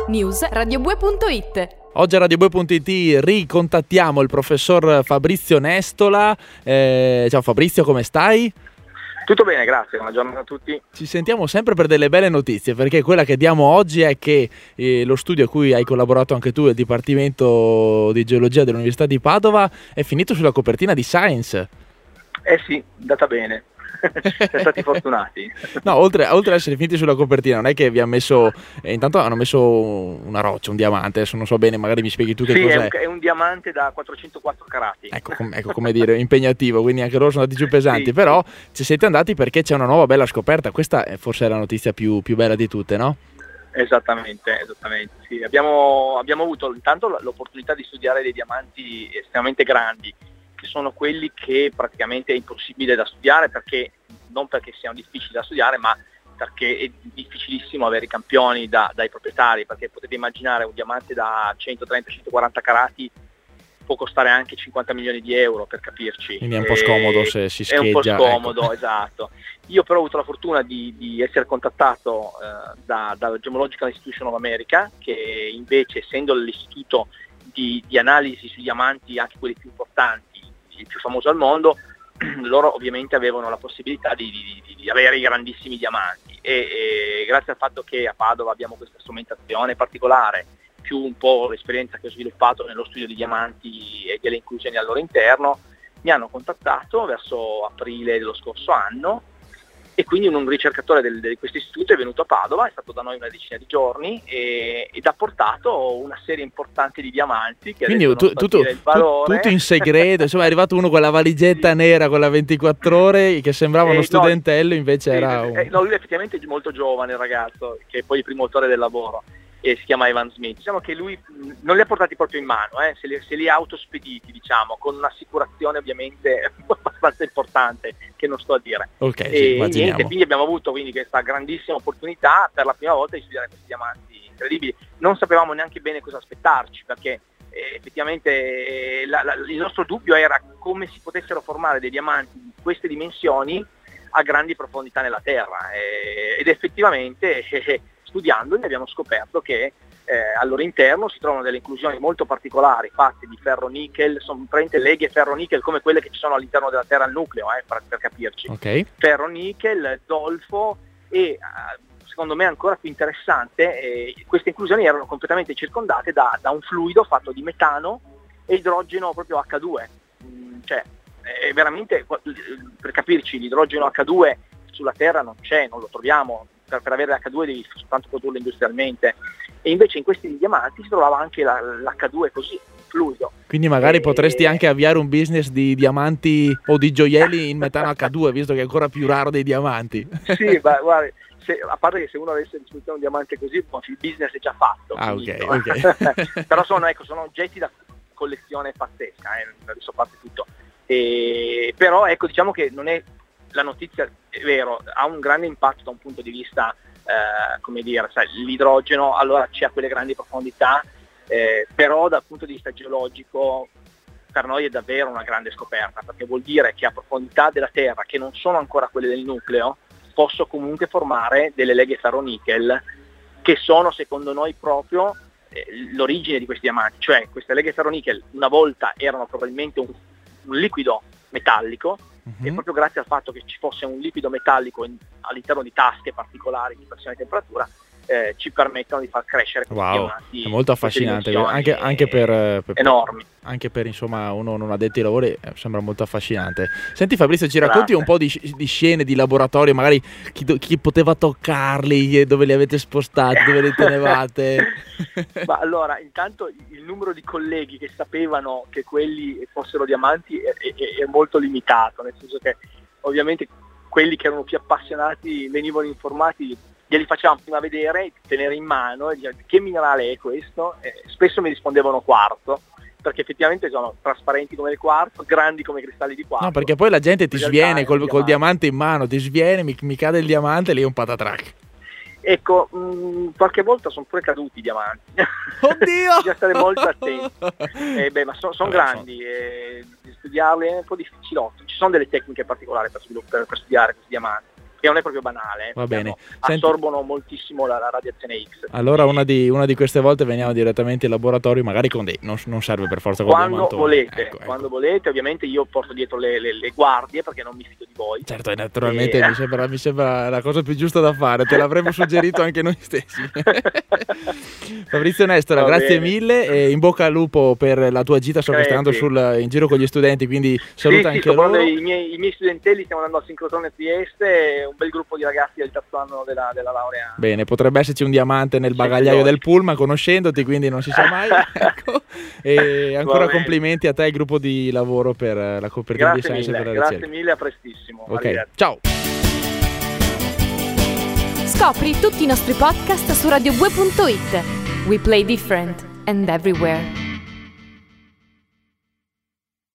News radiobue.it. Oggi a radiobue.it ricontattiamo il professor Fabrizio Nestola. Ciao Fabrizio, come stai? Tutto bene, grazie, buona giornata a tutti. Ci sentiamo sempre per delle belle notizie, perché quella che diamo oggi è che lo studio a cui hai collaborato anche tu, il Dipartimento di Geologia dell'Università di Padova, è finito sulla copertina di Science. Sì, andata bene. Siamo stati fortunati. No, oltre ad essere finiti sulla copertina, non è che vi ha messo. Intanto hanno messo una roccia, un diamante. Adesso non so bene, magari mi spieghi tu che cos'è. È un diamante da 404 carati. Ecco come dire, impegnativo, quindi anche loro sono andati giù pesanti. Sì. Però ci siete andati perché c'è una nuova bella scoperta. Questa forse è la notizia più bella di tutte, no? Esattamente. Sì. Abbiamo avuto intanto l'opportunità di studiare dei diamanti estremamente grandi, che sono quelli che praticamente è impossibile da studiare, perché non perché siano difficili da studiare, ma perché è difficilissimo avere i campioni dai proprietari, perché potete immaginare un diamante da 130-140 carati può costare anche 50 milioni di euro, per capirci. Quindi è un po' scomodo se si scheggia. È un po' scomodo, ecco. Esatto. Io però ho avuto la fortuna di essere contattato dalla Gemological Institution of America, che invece, essendo l'istituto di analisi sui diamanti, anche quelli più importanti, il più famoso al mondo, loro ovviamente avevano la possibilità di avere i grandissimi diamanti e grazie al fatto che a Padova abbiamo questa strumentazione particolare, più un po' l'esperienza che ho sviluppato nello studio di diamanti e delle inclusioni al loro interno, mi hanno contattato verso aprile dello scorso anno, e quindi un ricercatore di questo istituto è venuto a Padova, è stato da noi una decina di giorni ed ha portato una serie importante di diamanti che quindi adesso non so dire il valore. Tutto in segreto, insomma è arrivato uno con la valigetta nera con la 24 ore che sembrava uno studentello, invece era un... No, lui è effettivamente molto giovane, il ragazzo, che è poi il primo autore del lavoro, e si chiama Evan Smith. Diciamo che lui non li ha portati proprio in mano, se li ha autospediti, diciamo, con un'assicurazione ovviamente abbastanza importante, che non sto a dire. Ok, e immaginiamo. Niente, quindi abbiamo avuto questa grandissima opportunità per la prima volta di studiare questi diamanti incredibili. Non sapevamo neanche bene cosa aspettarci, perché effettivamente il nostro dubbio era come si potessero formare dei diamanti di queste dimensioni a grandi profondità nella Terra, ed effettivamente studiandoli abbiamo scoperto che al loro interno si trovano delle inclusioni molto particolari, fatte di ferro-nickel, sono praticamente leghe ferro-nickel come quelle che ci sono all'interno della Terra al nucleo, per capirci. Okay. Ferro-nickel, zolfo e secondo me ancora più interessante, queste inclusioni erano completamente circondate da un fluido fatto di metano e idrogeno proprio H2. Cioè, veramente, per capirci, l'idrogeno H2 sulla Terra non c'è, non lo troviamo. Per avere l'H2 devi soltanto produrlo industrialmente, e invece in questi diamanti si trovava anche l'H2 così, fluido. Quindi magari potresti anche avviare un business di diamanti o di gioielli in metano H2, visto che è ancora più raro dei diamanti. Sì, ma guarda, a parte che se uno avesse disposizione un diamante così, il business è già fatto. Ok. Però sono oggetti da collezione pazzesca, adesso parte tutto. Però ecco, diciamo che non è la notizia, è vero, ha un grande impatto da un punto di vista, come dire, sai, l'idrogeno allora c'è a quelle grandi profondità, però dal punto di vista geologico per noi è davvero una grande scoperta, perché vuol dire che a profondità della Terra, che non sono ancora quelle del nucleo, posso comunque formare delle leghe ferro-nickel che sono, secondo noi, proprio l'origine di questi diamanti. Cioè, queste leghe ferro-nickel una volta erano probabilmente un liquido metallico, e proprio grazie al fatto che ci fosse un liquido metallico all'interno di tasche particolari di pressione e temperatura, ci permettono di far crescere questi diamanti. È molto affascinante, anche per enormi. Anche per, insomma, uno non addetti ai lavori, sembra molto affascinante. Senti Fabrizio, ci racconti un po' di scene di laboratorio, magari chi poteva toccarli, dove li avete spostati, dove li tenevate? Ma allora, intanto il numero di colleghi che sapevano che quelli fossero diamanti è molto limitato, nel senso che ovviamente quelli che erano più appassionati venivano informati, glieli facevamo prima vedere, tenere in mano e dire che minerale è questo, spesso mi rispondevano quarzo, perché effettivamente sono trasparenti come il quarzo, grandi come i cristalli di quarzo. No, perché poi la gente ti sviene col diamante in mano, ti sviene, mi cade il diamante e lì è un patatrack. Ecco, qualche volta sono pure caduti i diamanti. Oddio! Bisogna stare molto attenti. Ma sono grandi, studiarli è un po' difficilotto. Ci sono delle tecniche particolari per studiare questi diamanti. che non è proprio banale. Va bene. Assorbono moltissimo la radiazione X. Allora una di queste volte veniamo direttamente in laboratorio, magari con non serve per forza con quando volete, ecco. Quando volete. Ovviamente io porto dietro le guardie perché non mi fido di voi. Certo, naturalmente mi sembra la cosa più giusta da fare, te l'avremmo suggerito anche noi stessi. Fabrizio Nestora, grazie mille e in bocca al lupo per la tua gita, so che stai andando in giro con gli studenti, quindi saluta anche loro. I miei studentelli, stiamo andando al sincrotrone Trieste, un bel gruppo di ragazzi del terzo anno della laurea. Bene, potrebbe esserci un diamante nel bagagliaio del pullman conoscendoti, quindi non si sa mai. Ecco. E ancora complimenti a te e al gruppo di lavoro per la copertina di Science e per la ricerca. Grazie mille, a prestissimo. Ok, ciao. Scopri tutti i nostri podcast su radiobue.it. We play different and everywhere.